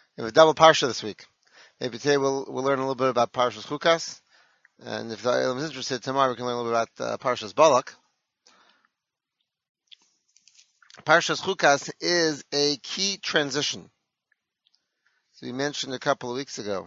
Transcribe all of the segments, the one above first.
We have a double parsha this week. Maybe today we'll learn a little bit about Parshas Chukas, and if the Ilam is interested, tomorrow we can learn a little bit about Parshas Balak. Parshas Chukas is a key transition. So we mentioned a couple of weeks ago,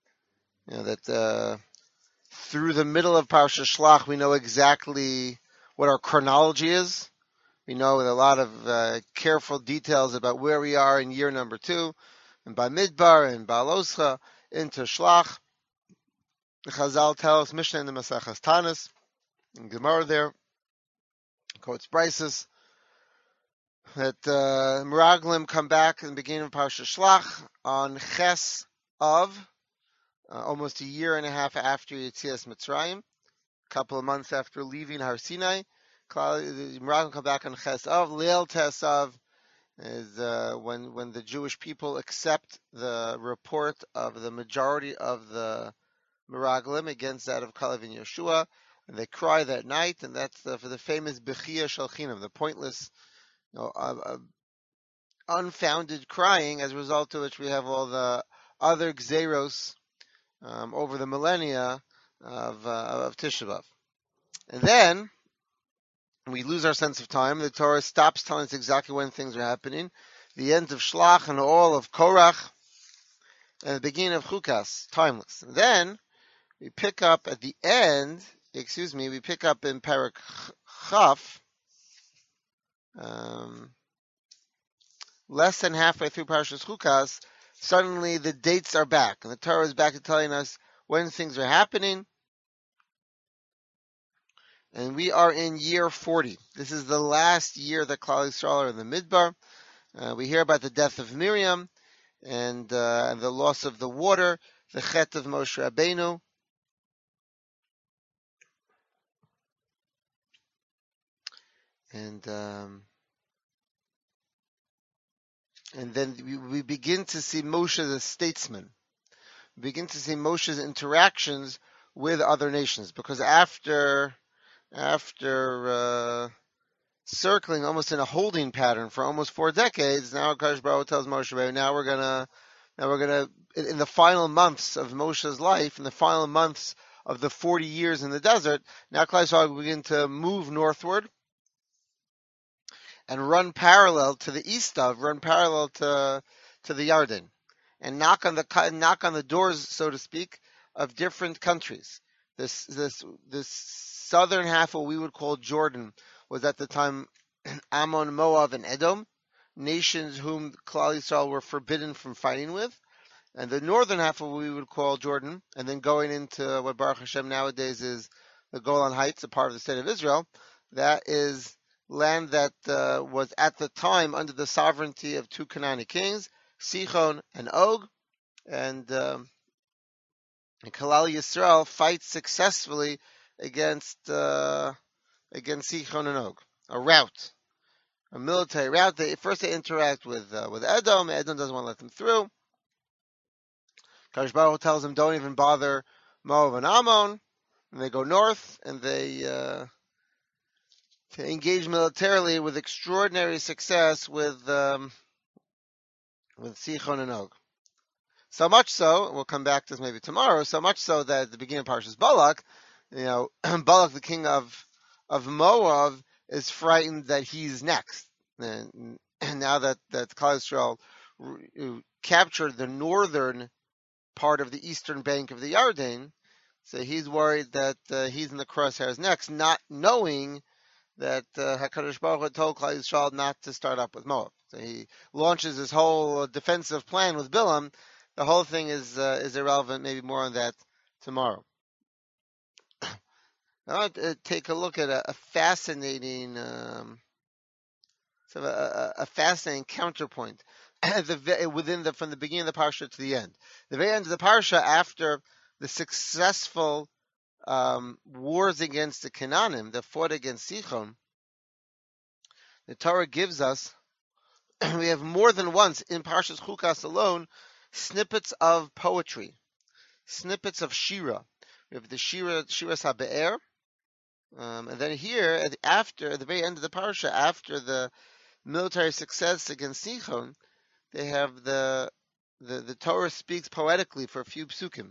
that through the middle of Parshas Shlach we know exactly what our chronology is. We know with a lot of careful details about where we are in year number 2, and by Midbar and Baloscha into Shlach. The Chazal tell us, Mishnah in the Maseches Tanis, and Gemara there, quotes Brises, that Meraglim come back in the beginning of Parsha Shlach on Ches of, almost a year and a half after Yetzias Mitzrayim, a couple of months after leaving Har Sinai. Meraglim come back on Ches of, Leil Tesav, is when the Jewish people accept the report of the majority of the Meraglim against that of Kalev and Yeshua, and they cry that night, and that's for the famous Bechia Shel Chinam, the pointless, unfounded crying, as a result of which we have all the other Gzeros over the millennia of Tisha B'Av. And then we lose our sense of time. The Torah stops telling us exactly when things are happening. The end of Shlach and all of Korach, and the beginning of Chukas, timeless. And then we pick up at the end, we pick up in Parak Chaf, less than halfway through Parashas Chukas, suddenly the dates are back, and the Torah is back to telling us when things are happening, and we are in year 40. This is the last year that Klal Yisrael are in the Midbar. We hear about the death of Miriam, and the loss of the water, the Chet of Moshe Rabbeinu, and then we begin to see Moshe as a statesman. We begin to see Moshe's interactions with other nations, because after circling almost in a holding pattern for almost 4 decades, now Kadosh Baruch Hu tells Moshe, now we're gonna in the final months of Moshe's life, in the final months of the 40 years in the desert, now Klal Yisrael will begin to move northward and run parallel to the Yarden, and knock on the doors, so to speak, of different countries. This southern half, what we would call Jordan, was at the time Ammon, Moab, and Edom, nations whom Klal Yisrael were forbidden from fighting with. And the northern half of what we would call Jordan, and then going into what Baruch Hashem nowadays is the Golan Heights, a part of the state of Israel, that is land that was at the time under the sovereignty of 2 Canaanite kings, Sichon and Og, and Klal Yisrael fights successfully against Sichon and Og, a military route. They interact with Edom. Edom doesn't want to let them through. Kadosh Baruch Hu tells them, don't even bother Moab and Ammon, and they go north, and they to engage militarily with extraordinary success with Sichon and Og. So much so, we'll come back to this maybe tomorrow, so much so that at the beginning of Parshas Balak, Balak, the king of Moab, is frightened that he's next. And now that Klal Yisrael captured the northern part of the eastern bank of the Yarden, so he's worried that he's in the crosshairs next, not knowing that HaKadosh Baruch Hu told Klal Yisrael not to start up with Moab. So he launches his whole defensive plan with Bilam. The whole thing is irrelevant. Maybe more on that tomorrow. I want to take a look at a fascinating, a fascinating counterpoint from the beginning of the parsha to the end. The very end of the parsha, after the successful wars against the Canaanim that fought against Sichon, the Torah gives us, we have more than once in Parshas Chukas alone, snippets of poetry, snippets of Shira. We have the Shiras HaBe'er, and then here, at the very end of the parsha, after the military success against Sichon, they have the the Torah speaks poetically for a few psukim.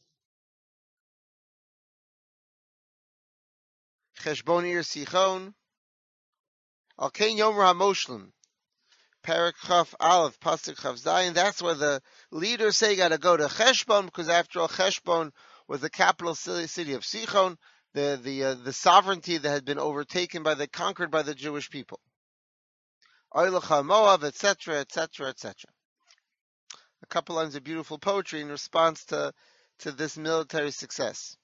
Cheshbon Ir Sichon, Al Kein Yomer HaMoshlim, Perek Chaf Aleph, Pasuk Chaf Zayin. That's where the leaders say you got to go to Cheshbon, because after all, Cheshbon was the capital city of Sichon, the sovereignty that had been conquered by the Jewish people. Oilach Moav, etc., etc., etc. A couple lines of beautiful poetry in response to this military success.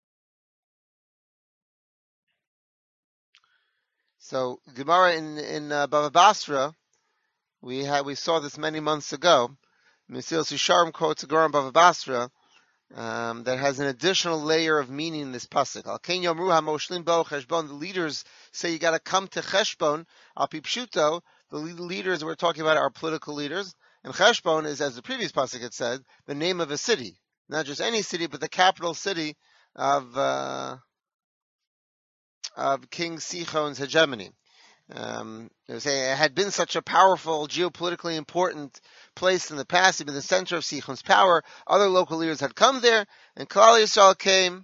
So Gemara in Bava Basra, we saw this many months ago. Mesilas Yesharim quotes a Gemara in Bava Basra that has an additional layer of meaning in this pasuk. Al Ken Yomru HaMoshlim Bo Cheshbon. The leaders say you got to come to Cheshbon. Al Pi Pshuto, the leaders we're talking about are political leaders, and Cheshbon is, as the previous pasuk had said, the name of a city, not just any city, but the capital city of King Sichon's hegemony. It had been such a powerful, geopolitically important place in the past. It had been the center of Sichon's power. Other local leaders had come there, and Klal Yisrael came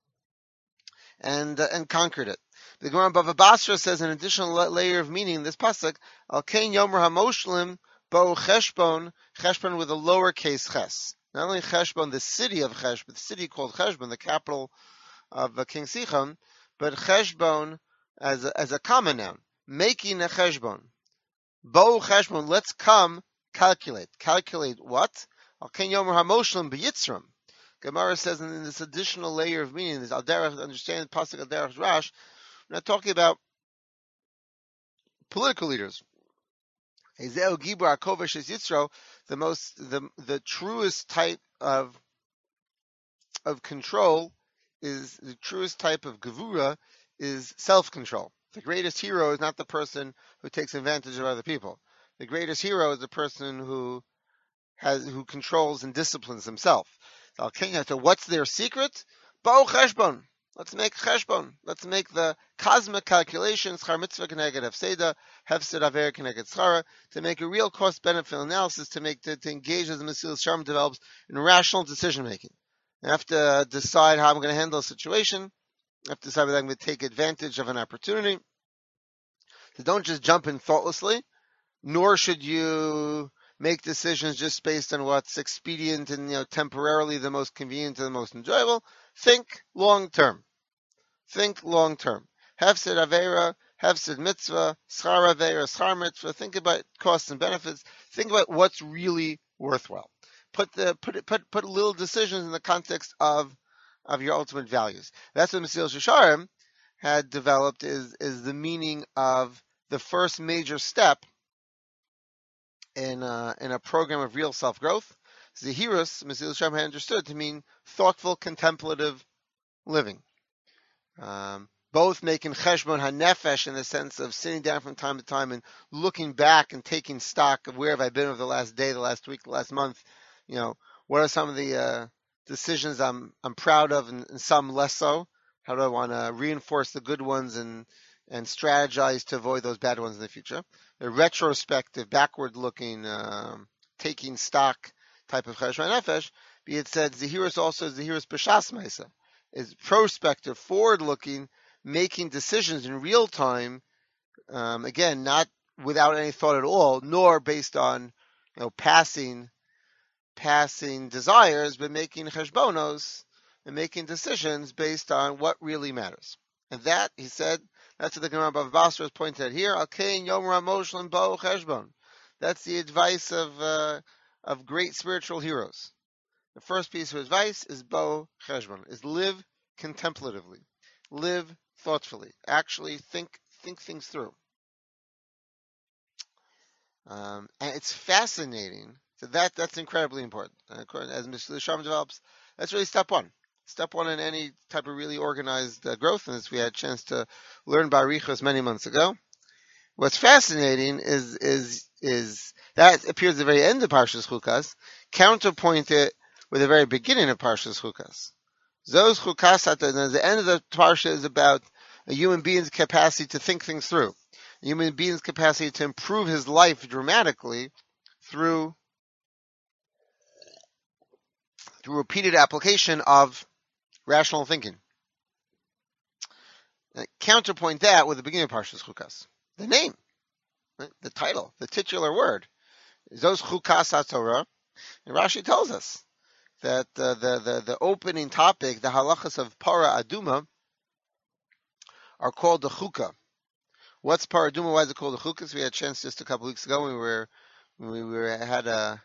and conquered it. The Gemara Bava Basra says an additional layer of meaning in this pasuk: Al Kein Yomer HaMoshlim Bo Cheshbon, Cheshbon with a lowercase ches. Not only Cheshbon, the city of Cheshbon, the city called Cheshbon, the capital of King Sichon, but Cheshbon as a common noun. Making a cheshbon. Bo cheshbon, let's come calculate. Calculate what? Al Ken Yomer HaMoshlim b'Yitzram. Gemara says in this additional layer of meaning, this Al-Derech, understand Pasuk Al-Derech Rash, we're not talking about political leaders. Ezeu Gibor HaKovesh is Yitzro, the truest type of control is, the truest type of gevura is self-control. The greatest hero is not the person who takes advantage of other people. The greatest hero is the person who controls and disciplines himself. So what's their secret? Bo cheshbon. Let's make cheshbon. Let's make the cosmic calculations, schar mitzvah keneged hefseda, hefsed aver keneged schara, to make a real cost-benefit analysis, to engage as the Mesilas Yesharim develops in rational decision-making. I have to decide how I'm going to handle a situation. I have to decide whether I'm going to take advantage of an opportunity. So don't just jump in thoughtlessly, nor should you make decisions just based on what's expedient and temporarily the most convenient and the most enjoyable. Think long term. Think long term. Hefsed avera, hefsed mitzvah, schar avera, schar mitzvah. Think about costs and benefits. Think about what's really worthwhile. Put little decisions in the context of your ultimate values. That's what Mesilas Yesharim had developed is the meaning of the first major step in a program of real self-growth. Zehirus, Mesilas Yesharim had understood to mean thoughtful, contemplative living. Both making cheshbon hanefesh in the sense of sitting down from time to time and looking back and taking stock of where have I been over the last day, the last week, the last month. What are some of the decisions I'm proud of and some less so? How do I want to reinforce the good ones and strategize to avoid those bad ones in the future? The retrospective, backward-looking, taking stock type of cheshbon nefesh. Be it said, Zehirus also is Zehirus b'shas ma'isa, is prospective, forward-looking, making decisions in real time. Again, not without any thought at all, nor based on passing desires, but making cheshbonos and making decisions based on what really matters. And that, he said, that's what the Gemara Bava Basra has pointed out here. Al Kein Yomer HaMoshlim Bo Cheshbon. That's the advice of great spiritual heroes. The first piece of advice is Bo Cheshbon, is live contemplatively, live thoughtfully, actually think things through. And it's fascinating. So that's incredibly important. As Mesilas Yesharim develops, that's really step one. Step one in any type of really organized growth, and as we had a chance to learn Barichos many months ago. What's fascinating is that appears at the very end of Parshas Chukas, counterpointed with the very beginning of Parshas Chukas. Those Chukas at the end of the Parsha is about a human being's capacity to think things through, a human being's capacity to improve his life dramatically through through repeated application of rational thinking. Counterpoint that with the beginning of Parshas Chukas. The name, right? The title, the titular word, Zos Chukas HaTorah. And Rashi tells us that the opening topic, the halachas of Para Aduma, are called the Chukah. What's Para Aduma? Why is it called the Chukas? We had a chance just a couple weeks ago when we had a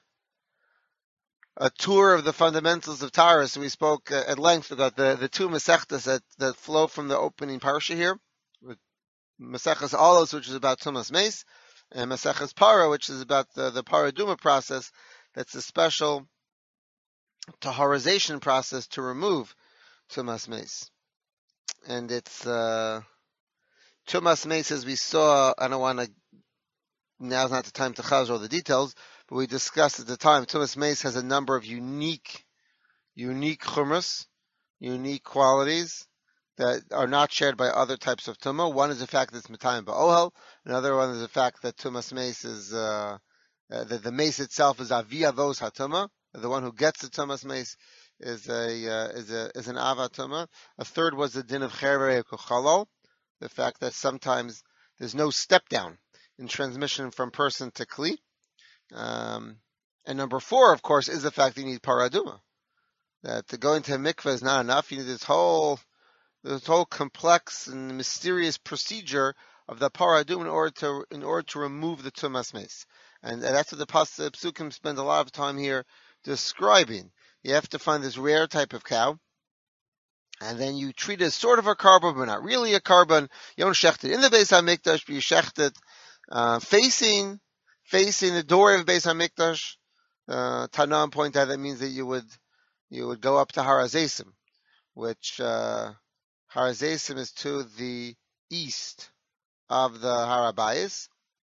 tour of the fundamentals of Torah. So we spoke at length about the two Masechtas that flow from the opening parsha here. Maseches Olos, which is about Tumas Meis, and Maseches Para, which is about the Para Aduma process. That's a special taharization process to remove Tumas Meis. And it's Tumas Meis, as we saw. I don't want to. Now's not the time to chazar all the details, but we discussed at the time. Tumas Meis has a number of unique chumras, unique qualities that are not shared by other types of tumah. One is the fact that it's metayim ba'ohel. Another one is the fact that Tumas Meis is that the mace itself is avia vos hatumah. The one who gets the Tumas Meis is an ava tumah. A third was the din of cherei kuchalo, the fact that sometimes there's no step down in transmission from person to kli. And number 4, of course, is the fact that you need paraduma. That to go into a mikveh is not enough. You need this whole complex and mysterious procedure of the paraduma in order to remove the tumas meis. And that's what the Psukim spend a lot of time here describing. You have to find this rare type of cow, and then you treat it as sort of a carbon, but not really a carbon. You don't shecht it in the Beis HaMikdash, but you shecht it facing the door of Beis HaMikdash. Tanam point out that means that you would go up to Har HaZeisim, which Har HaZeisim is to the east of the Har HaBayis.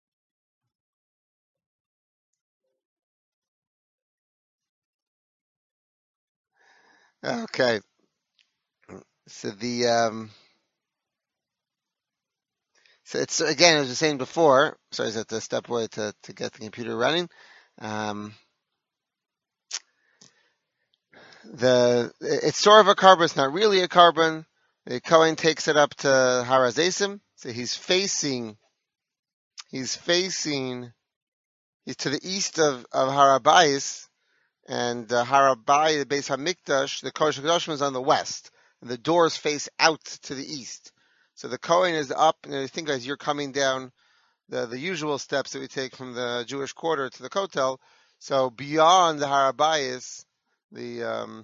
Okay, so so it's again, as I was saying before. Sorry, I had to step away to get the computer running. It's sort of a carbon. It's not really a carbon. The Kohen takes it up to Har HaZeisim. So he's to the east of Har HaBayis, and Har HaBayis, the Beis HaMikdash, the Kodesh HaKadoshim is on the west, and the doors face out to the east. So the Kohen is up, and I think as you're coming down the usual steps that we take from the Jewish quarter to the Kotel, so beyond the Har HaBayis, the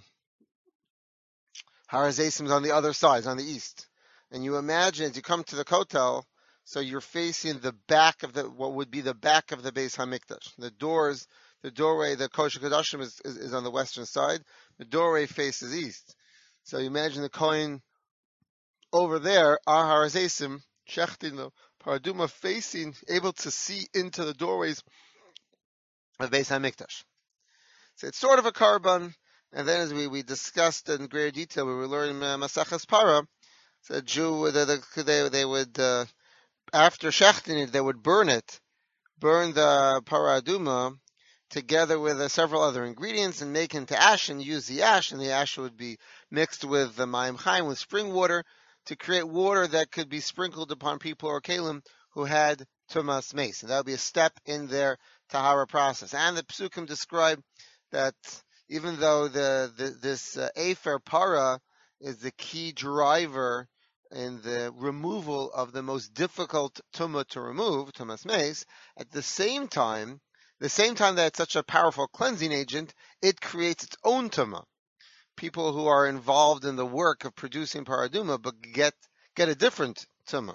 Har HaZeisim is on the other side, it's on the east. And you imagine as you come to the Kotel, so you're facing the back of what would be the back of the Beis HaMikdash. The doorway, the Kodesh HaKadoshim is on the western side. The doorway faces east. So you imagine the Kohen over there, Har HaZeisim, shechting the paraduma, facing, able to see into the doorways of Beis HaMikdash. So it's sort of a carbon. And then as we discussed in greater detail, we were learning Maseches Para, so a Jew, they would, after shechting it, they would burn the Para Aduma, together with several other ingredients, and make into ash, and use the ash, and the ash would be mixed with the Mayim Chaim, with spring water, to create water that could be sprinkled upon people or kalim who had Tumas Meis. And that would be a step in their Tahara process. And the Psukim describe that even though this Afer Para is the key driver in the removal of the most difficult tumah to remove, Tumas Meis, at the same time that it's such a powerful cleansing agent, it creates its own tumah. People who are involved in the work of producing paraduma, but get a different tumah.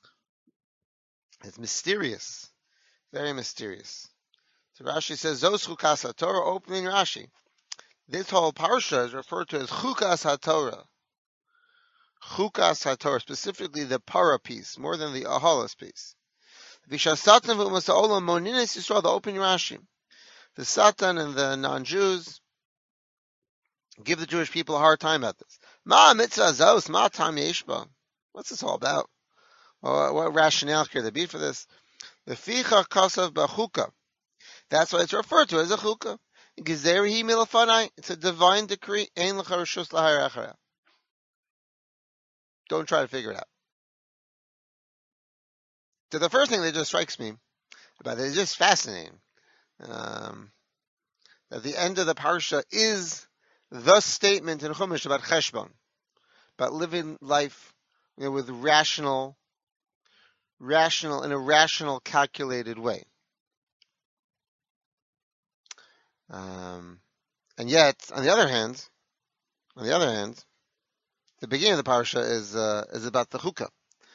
It's mysterious, very mysterious. So Rashi says, Zos Chukas HaTorah, opening Rashi. This whole parsha is referred to as Chukas HaTorah. Chukas HaTorah, specifically the para piece, more than the ahalas piece. V'shasatan v'umasa'olam monines Yisrael, the opening Rashi. The Satan and the non-Jews give the Jewish people a hard time about this. Ma mitzvah zos, ma tam yeshba. What's this all about? What rationale could there be for this? The ficha kasav b'chuka. That's why it's referred to as a chuka. Gezeri milafanai. It's a divine decree. Ein lecha reshus lahayir achareh. Don't try to figure it out. So the first thing that just strikes me about it is just fascinating. At the end of the parsha is the statement in Chumash about cheshbon, about living life, with rational, in a rational, calculated way. And yet, on the other hand, the beginning of the parsha is about the chukah.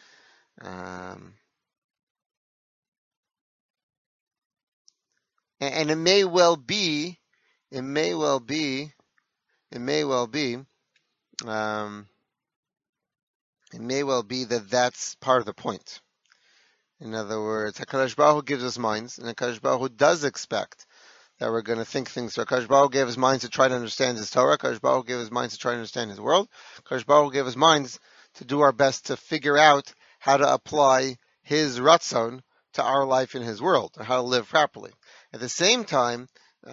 And it may well be that that's part of the point. In other words, HaKadosh Baruch Hu gives us minds, and HaKadosh Baruch Hu does expect that we're going to think things through. HaKadosh Baruch Hu gave us minds to try to understand His Torah. HaKadosh Baruch Hu gave us minds to try to understand His world. HaKadosh Baruch Hu gave us minds to do our best to figure out how to apply His Ratzon to our life in His world, or how to live properly. At the same time,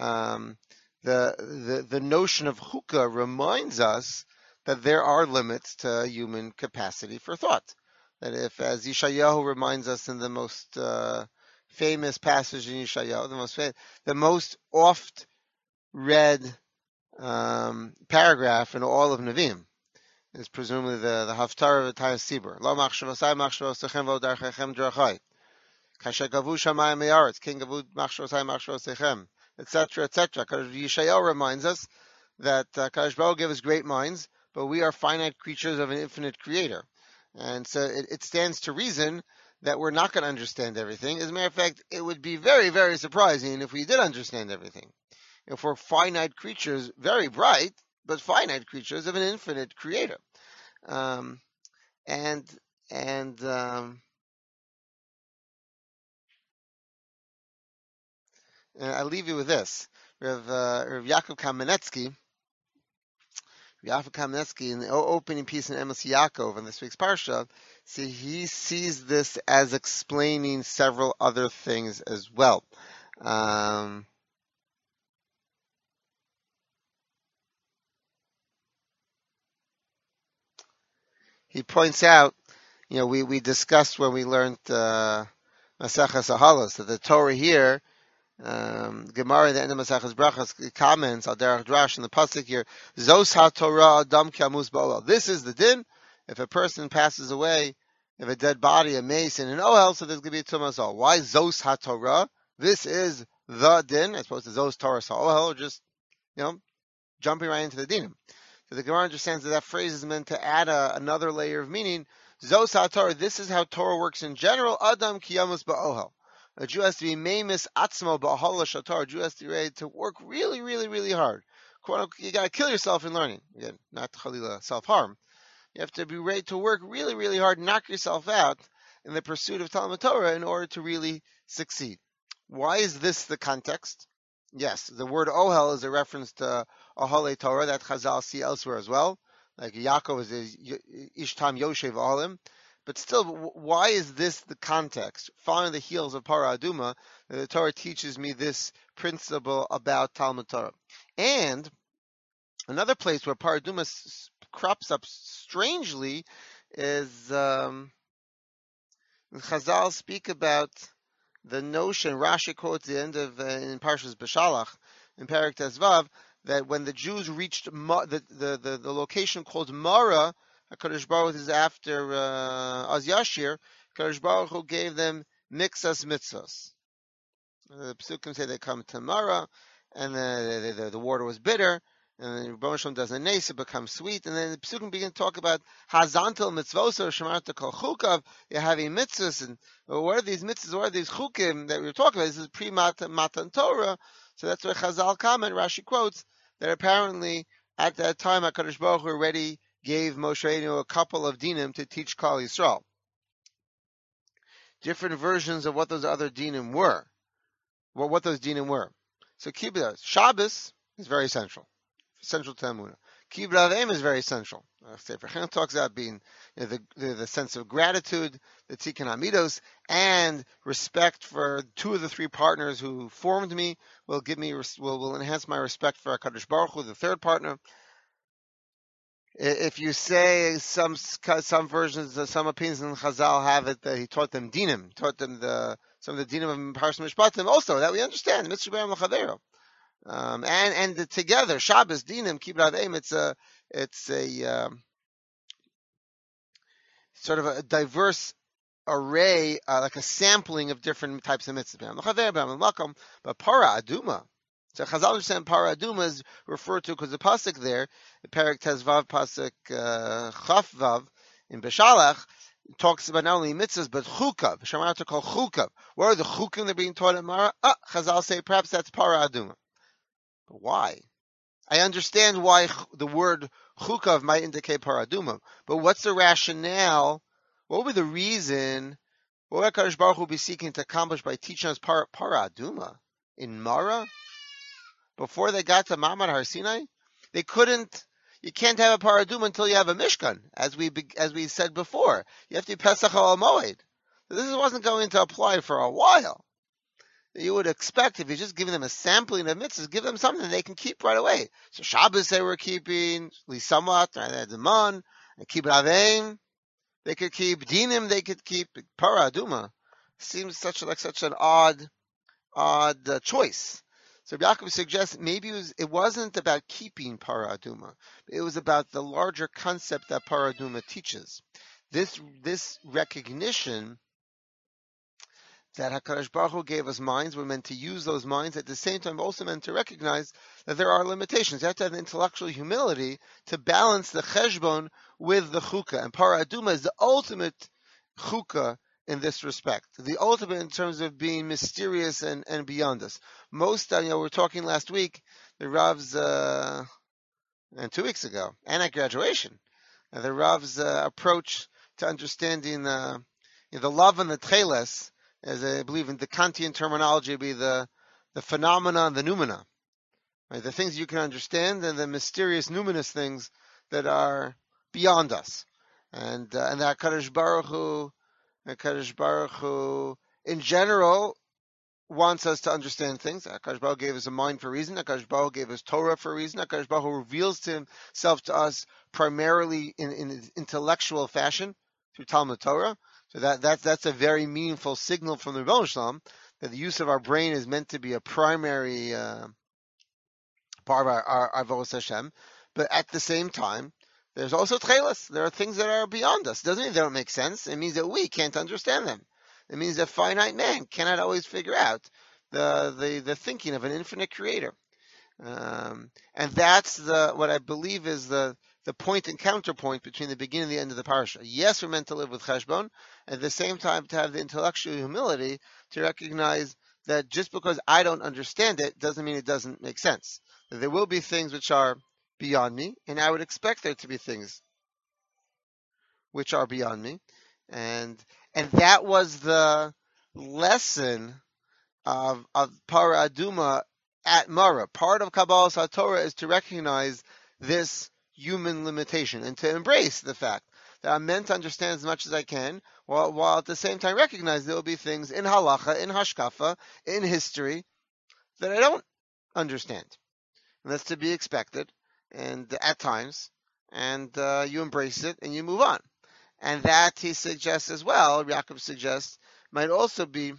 the notion of Chukah reminds us that there are limits to human capacity for thought. That if, as Yeshayahu reminds us in the most famous passage in Yeshayahu, the most oft read paragraph in all of Nevi'im is presumably the Haftarah of Tayas Sibur. Lo machshavosai machshavosechem vo darchechem drachai. Kasher gavu shamayim me'aretz. King gavu machshavosai machshavosechem. Etc. Etc. Yeshayahu reminds us that Kadosh Baruch Hu gave us great minds, but we are finite creatures of an infinite Creator. And so it stands to reason that we're not going to understand everything. As a matter of fact, it would be very, very surprising if we did understand everything. If we're finite creatures, very bright, but finite creatures of an infinite Creator. And I leave you with this. Rav Yaakov Kamenetsky, in the opening piece in Emes Yaakov in this week's Parsha, he sees this as explaining several other things as well. He points out, we discussed when we learned Maseches Ahalos that the Torah here, Gemara at the end of Maseches Brachos comments al derech drash in the pasuk here, Zos HaTorah Adam Kiamus Ba'Ohel. This is the din. If a person passes away, if a dead body, a mace in an ohel, so there's going to be a tumas all. Why Zos HaTorah? This is the din, as opposed to Zos Torah Sa'ohel, or just, jumping right into the dinim. So the Gemara understands that phrase is meant to add another layer of meaning. Zos HaTorah, this is how Torah works in general. Adam Kiamus Ba'Ohel. A Jew has to be meimis atzmo ba'hala shatar. A Jew has to be ready to work really, really, really hard. You got to kill yourself in learning. Again, not chalila self-harm. You have to be ready to work really, really hard, knock yourself out in the pursuit of Talmud Torah in order to really succeed. Why is this the context? Yes, the word ohel is a reference to Ohale Torah that Chazal see elsewhere as well. Like Yaakov is Ishtam Yoshev Ohalim. But still, why is this the context? Following the heels of Parah Aduma, the Torah teaches me this principle about Talmud Torah. And another place where Parah Aduma crops up strangely is Chazal speak about the notion, Rashi quotes the end of in Parshas Beshalach, in Perek Tezvav, that when the Jews reached the location called Mara, HaKadosh Baruch Hu is after Az Yashir, HaKadosh Baruch Hu gave them mixas mitzvos. The Pesukim say they come to Mara, and the water was bitter, and then Rebbeinu Shalom does a nes, it becomes sweet, and then the Pesukim begin to talk about Hazantel mitzvos, or Shemarta kol chukav, you're having mitzvahs, and what are these mitzvahs, what are these chukim that we were talking about? This is pre-Matan Torah, so that's where Chazal comment, Rashi quotes, that apparently at that time HaKadosh Baruch Hu already gave Moshe Rabbeinu a couple of dinim to teach Klal Yisrael. Different versions of what those other dinim were. What those dinim were. So Kibbutz, Shabbos is very central to Emunah. Kibbud Av V'em is very essential. Sefer Chaim talks about being the sense of gratitude, the Tikkun Amidos, and respect for two of the three partners who formed me will enhance my respect for HaKadosh Baruch Hu, the third partner. If you say some versions, some opinions in Chazal have it that he taught them dinim, some of the dinim of Parshas Mishpatim. Also, that we understand Mitzvah B'Yam L'Chavero, and together Shabbos dinim Kibbud Av V'em. It's a sort of a diverse array, like a sampling of different types of mitzvahs. But para aduma. So Chazal understand para aduma is referred to because the pasuk there, the Perek Tezvav pasuk Chaf Vav in Beshalach, talks about not only mitzvahs but chukav. Shamayot are called chukav. What are the chukim that are being taught at Mara? Chazal say perhaps that's para aduma. But why? I understand why the word chukav might indicate para aduma, but what's the rationale? What would be the reason? What would HaKadosh Baruch Hu be seeking to accomplish by teaching us para aduma in Mara? Before they got to Ma'amad Har Sinai, they couldn't. You can't have a para aduma until you have a Mishkan, as we said before. You have to be Pesach Al Moed. This wasn't going to apply for a while. You would expect if you're just giving them a sampling of mitzvahs, give them something they can keep right away. So Shabbos they were keeping, at least somewhat, the man, and Kibbud Av V'em, they could keep dinim, they could keep para aduma. Seems such an odd choice. So Yaakov suggests maybe it wasn't about keeping para aduma. It was about the larger concept that para aduma teaches. This recognition that HaKadosh Baruch Hu gave us minds, we're meant to use those minds. At the same time, we're also meant to recognize that there are limitations. You have to have the intellectual humility to balance the cheshbon with the chukah. And para aduma is the ultimate chukah in this respect. The ultimate in terms of being mysterious and beyond us. Most, we were talking last week, the Rav's, and 2 weeks ago, and at graduation, the Rav's approach to understanding the love and the tcheles, as I believe in the Kantian terminology, would be the phenomena and the noumena, right? The things you can understand and the mysterious numinous things that are beyond us, and that HaKadosh Baruch Hu, in general, wants us to understand things. HaKadosh Baruch Hu gave us a mind for a reason. HaKadosh Baruch Hu gave us Torah for a reason. HaKadosh Baruch Hu reveals to himself to us primarily in intellectual fashion through Talmud Torah. So that's a very meaningful signal from the Rebbeinu Shalom that the use of our brain is meant to be a primary part of our Avodas Hashem. But at the same time, there's also tchelas. There are things that are beyond us. It doesn't mean they don't make sense. It means that we can't understand them. It means that finite man cannot always figure out the thinking of an infinite creator. And that's what I believe is the point and counterpoint between the beginning and the end of the parasha. Yes, we're meant to live with cheshbon, at the same time to have the intellectual humility to recognize that just because I don't understand it doesn't mean it doesn't make sense. That there will be things which are beyond me, and I would expect there to be things which are beyond me. And that was the lesson of para aduma at Mara. Part of Kabbalas HaTorah is to recognize this human limitation and to embrace the fact that I'm meant to understand as much as I can, while at the same time recognize there will be things in halacha, in hashkafa, in history that I don't understand. And that's to be expected, and at times, and you embrace it and you move on. And that, he suggests as well, Yaakov suggests, might also be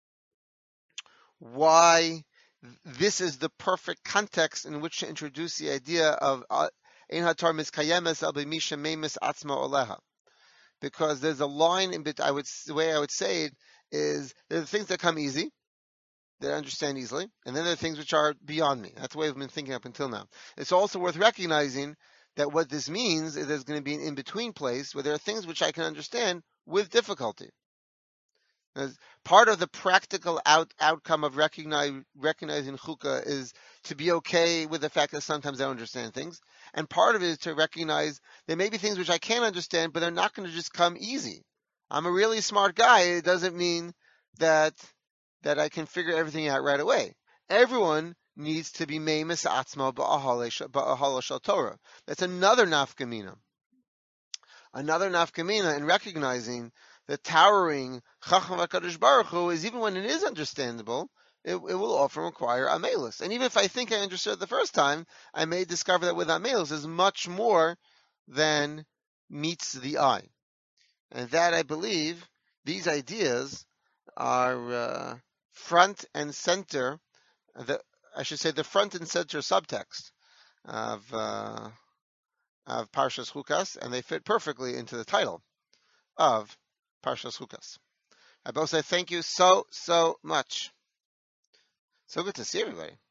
why this is the perfect context in which to introduce the idea of Ein haTorah miskayemes al b'misha meimis atzma oleha. Because there's a line in the way I would say it is, there are things that come easy, that I understand easily, and then there are things which are beyond me. That's the way I've been thinking up until now. It's also worth recognizing that what this means is there's going to be an in-between place where there are things which I can understand with difficulty. As part of the practical outcome of recognizing chukah is to be okay with the fact that sometimes I don't understand things. And part of it is to recognize there may be things which I can't understand, but they're not going to just come easy. I'm a really smart guy. It doesn't mean that I can figure everything out right away. Everyone needs to be meimis atzmo ba'ahala shel Torah. That's another nafkamina. Another nafkamina in recognizing that towering Chacham HaKadosh Baruch Hu is, even when it is understandable, it will often require amelus. And even if I think I understood it the first time, I may discover that with amelus is much more than meets the eye. And that, I believe, these ideas are front and center, I should say the front and center subtext of Parshas Chukas, and they fit perfectly into the title of Parshas Chukas. I both say thank you so much. So good to see everybody.